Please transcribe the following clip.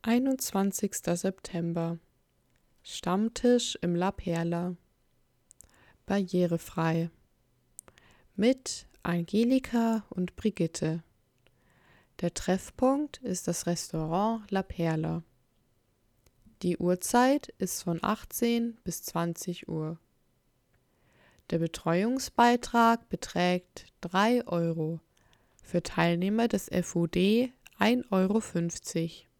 21. September. Stammtisch im La Perla. Barrierefrei. Mit Angelika und Brigitte. Der Treffpunkt ist das Restaurant La Perla. Die Uhrzeit ist von 18 bis 20 Uhr. Der Betreuungsbeitrag beträgt 3 Euro, für Teilnehmer des FUD 1,50 Euro.